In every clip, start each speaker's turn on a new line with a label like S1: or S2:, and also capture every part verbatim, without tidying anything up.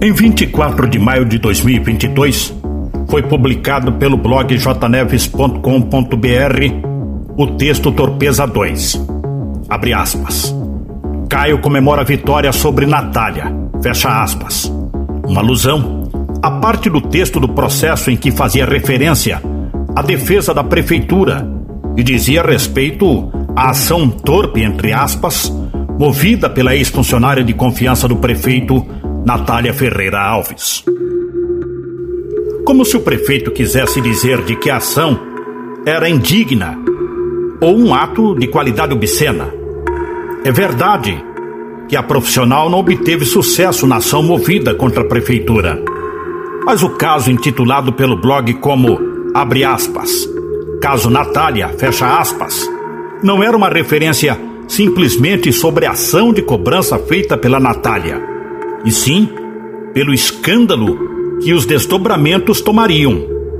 S1: Em vinte e quatro de maio de dois mil e vinte e dois, foi publicado pelo blog j neves ponto com ponto b r o texto Torpeza dois. Abre aspas. Caio comemora a vitória sobre Natália. Fecha aspas. Uma alusão à parte do texto do processo em que fazia referência à defesa da prefeitura e dizia respeito à ação torpe, entre aspas, movida pela ex-funcionária de confiança do prefeito, Natália Ferreira Alves. Como se o prefeito quisesse dizer de que a ação era indigna ou um ato de qualidade obscena. É verdade que a profissional não obteve sucesso na ação movida contra a prefeitura. Mas o caso intitulado pelo blog como, abre aspas, caso Natália, fecha aspas, não era uma referência simplesmente sobre a ação de cobrança feita pela Natália, e sim pelo escândalo que os desdobramentos tomariam.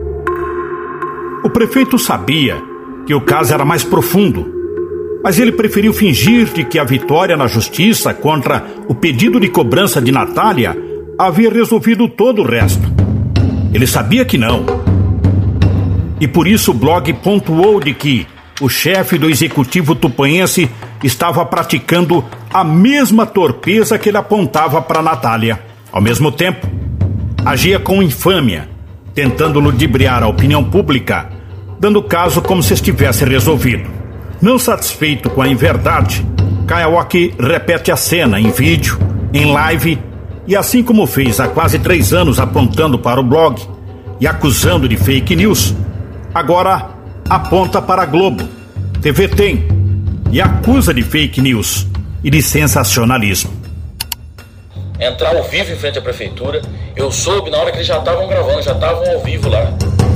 S1: O prefeito sabia que o caso era mais profundo, mas ele preferiu fingir de que a vitória na justiça contra o pedido de cobrança de Natália havia resolvido todo o resto. Ele sabia que não. E por isso o blog pontuou de que o chefe do executivo tupanhense estava praticando a mesma torpeza que ele apontava para Natália. Ao mesmo tempo, agia com infâmia, tentando ludibriar a opinião pública, dando o caso como se estivesse resolvido. Não satisfeito com a inverdade, Kaiowaki repete a cena em vídeo, em live, e assim como fez há quase três anos apontando para o blog e acusando de fake news, agora aponta para a Globo, T V Tem, e acusa de fake news e de sensacionalismo.
S2: Entrar ao vivo em frente à prefeitura, eu soube na hora que eles já estavam gravando, já estavam ao vivo lá.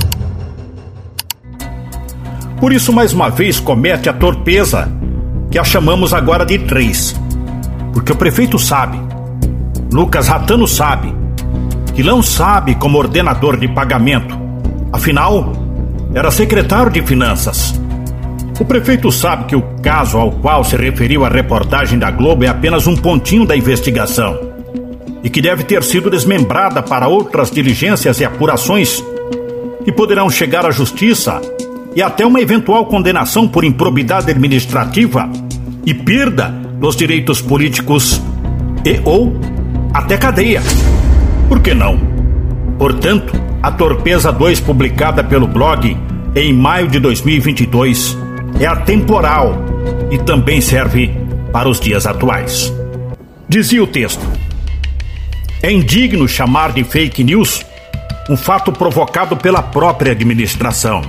S1: Por isso, mais uma vez, comete a torpeza, que a chamamos agora de três. Porque o prefeito sabe, Lucas Ratano sabe, que não sabe como ordenador de pagamento. Afinal, era secretário de Finanças. O prefeito sabe que o caso ao qual se referiu a reportagem da Globo é apenas um pontinho da investigação e que deve ter sido desmembrada para outras diligências e apurações que poderão chegar à justiça e até uma eventual condenação por improbidade administrativa e perda dos direitos políticos e ou até cadeia. Por que não? Portanto, a Torpeza dois, publicada pelo blog em maio de dois mil e vinte e dois, é atemporal e também serve para os dias atuais. Dizia o texto: é indigno chamar de fake news um fato provocado pela própria administração.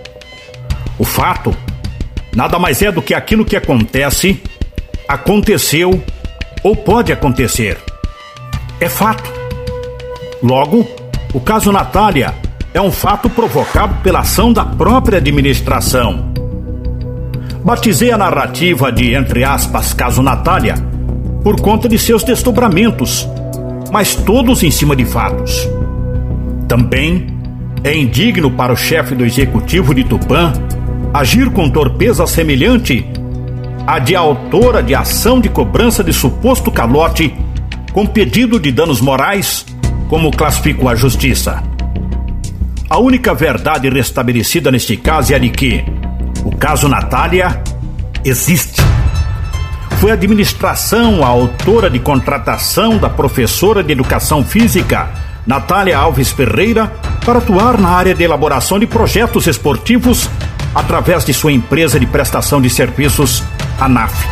S1: O fato nada mais é do que aquilo que acontece, aconteceu ou pode acontecer. É fato. Logo, o caso Natália é um fato provocado pela ação da própria administração. Batizei a narrativa de, entre aspas, caso Natália, por conta de seus desdobramentos, mas todos em cima de fatos. Também é indigno para o chefe do executivo de Tupã agir com torpeza semelhante à de autora de ação de cobrança de suposto calote com pedido de danos morais, como classificou a justiça. A única verdade restabelecida neste caso é a de que o caso Natália existe. Foi a administração a autora de contratação da professora de educação física, Natália Alves Ferreira, para atuar na área de elaboração de projetos esportivos através de sua empresa de prestação de serviços, a N A F.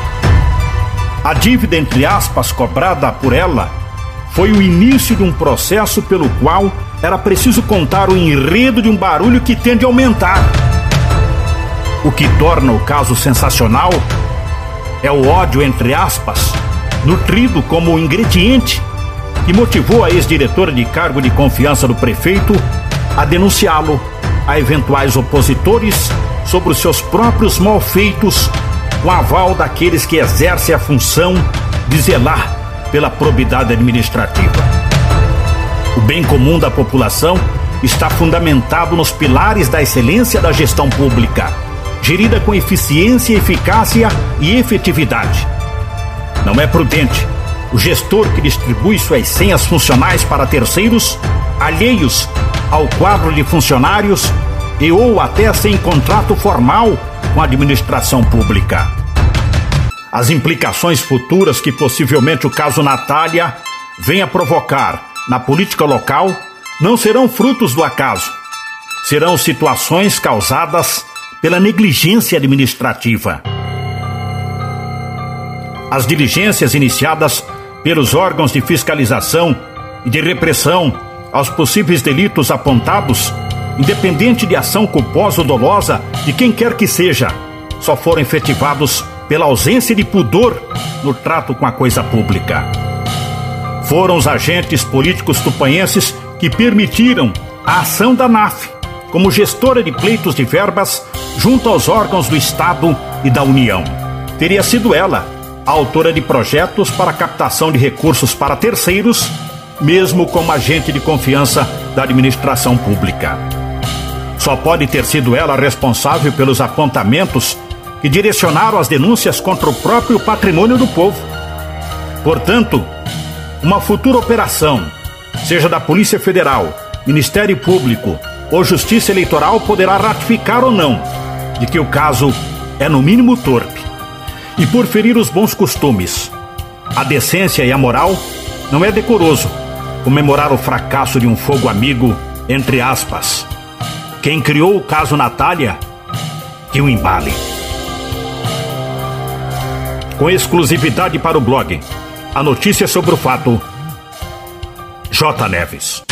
S1: A dívida, entre aspas, cobrada por ela foi o início de um processo pelo qual era preciso contar o enredo de um barulho que tende a aumentar. O que torna o caso sensacional é o ódio, entre aspas, nutrido como ingrediente que motivou a ex-diretora de cargo de confiança do prefeito a denunciá-lo a eventuais opositores sobre os seus próprios malfeitos, com aval daqueles que exercem a função de zelar pela probidade administrativa. O bem comum da população está fundamentado nos pilares da excelência da gestão pública, gerida com eficiência, eficácia e efetividade. Não é prudente o gestor que distribui suas senhas funcionais para terceiros, alheios ao quadro de funcionários e ou até sem contrato formal com a administração pública. As implicações futuras que possivelmente o caso Natália venha provocar na política local não serão frutos do acaso, serão situações causadas pela negligência administrativa. As diligências iniciadas pelos órgãos de fiscalização e de repressão aos possíveis delitos apontados, independente de ação culposa ou dolosa de quem quer que seja, só foram efetivados pela ausência de pudor no trato com a coisa pública. Foram os agentes políticos tupanhenses que permitiram a ação da N A F como gestora de pleitos de verbas junto aos órgãos do Estado e da União. Teria sido ela a autora de projetos para captação de recursos para terceiros, mesmo como agente de confiança da administração pública. Só pode ter sido ela responsável pelos apontamentos que direcionaram as denúncias contra o próprio patrimônio do povo. Portanto, uma futura operação, seja da Polícia Federal, Ministério Público ou Justiça Eleitoral, poderá ratificar ou não de que o caso é no mínimo torpe. E por ferir os bons costumes, a decência e a moral, não é decoroso comemorar o fracasso de um fogo amigo, entre aspas. Quem criou o caso Natália, que o embale. Com exclusividade para o blog, a notícia sobre o fato, J. Neves.